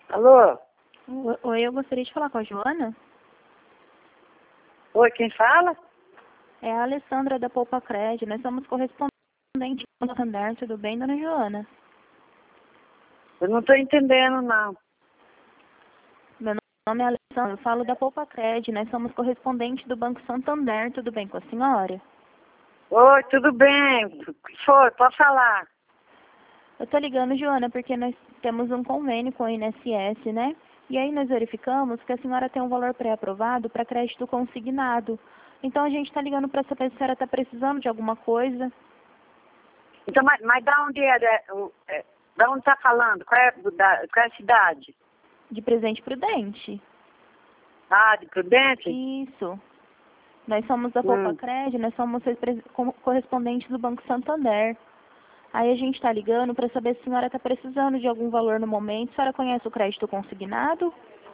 Alô? Oi, eu gostaria de falar com a Joana. Oi, quem fala? É a Alessandra da Poupa Cred. Nós somos correspondentes do Santander. Tudo bem, dona Joana? Eu não estou entendendo, não. Meu nome é Alessandra. Eu falo da Poupa Cred. Nós somos correspondentes do Banco Santander. Tudo bem com a senhora? Oi, tudo bem? O que foi? Pode falar. Eu tô ligando, Joana, porque nós temos um convênio com o INSS, né? E aí nós verificamos que a senhora tem um valor pré-aprovado para crédito consignado. Então a gente está ligando para saber se a senhora está precisando de alguma coisa. Então, mas da onde da onde está falando? Qual é a cidade? De Presidente Prudente. Ah, de Prudente? Isso. Nós somos da Poupa Cred, nós somos correspondentes do Banco Santander. Aí a gente está ligando para saber se a senhora está precisando de algum valor no momento. A senhora conhece o crédito consignado?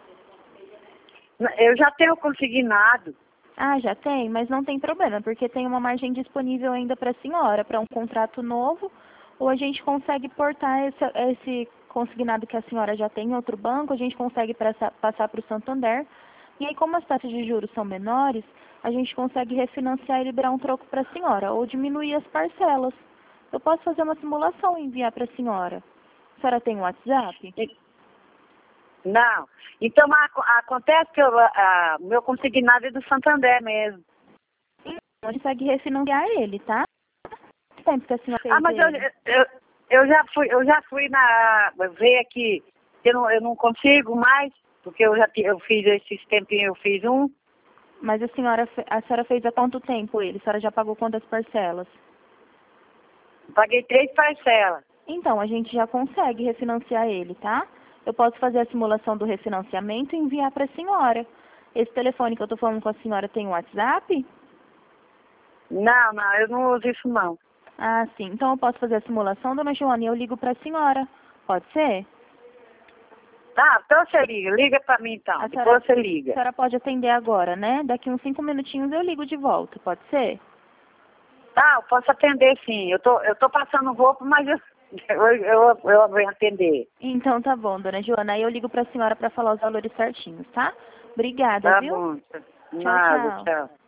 Eu já tenho consignado. Ah, já tem, mas não tem problema, porque tem uma margem disponível ainda para a senhora, para um contrato novo, ou a gente consegue portar esse consignado que a senhora já tem em outro banco, a gente consegue passar para o Santander, e aí como as taxas de juros são menores, a gente consegue refinanciar e liberar um troco para a senhora, ou diminuir as parcelas. Eu posso fazer uma simulação e enviar para a senhora. A senhora tem um WhatsApp? Não. Então, acontece que o meu consignado é do Santander mesmo. A gente consegue refinanciar ele, tá? Quanto tempo que a senhora fez Ah, mas ele? eu já fui ver aqui. Eu não consigo mais, porque eu fiz esses tempinhos, eu fiz um. Mas a senhora fez há quanto tempo ele? A senhora já pagou quantas parcelas? Paguei 3 parcelas. Então, a gente já consegue refinanciar ele, tá? Eu posso fazer a simulação do refinanciamento e enviar para a senhora. Esse telefone que eu tô falando com a senhora tem WhatsApp? Não, eu não uso isso não. Ah, sim. Então eu posso fazer a simulação, dona Joana, e eu ligo para a senhora. Pode ser? Ah, então você liga pra mim então, depois você A liga. senhora pode atender agora, né? Daqui uns 5 minutinhos eu ligo de volta, pode ser? Tá, eu posso atender sim, eu tô passando roupa, mas eu vou atender. Então tá bom, dona Joana. Aí eu ligo para a senhora para falar os valores certinhos, tá? Obrigada, Tá viu? bom, Tchau, nada, tchau. tchau.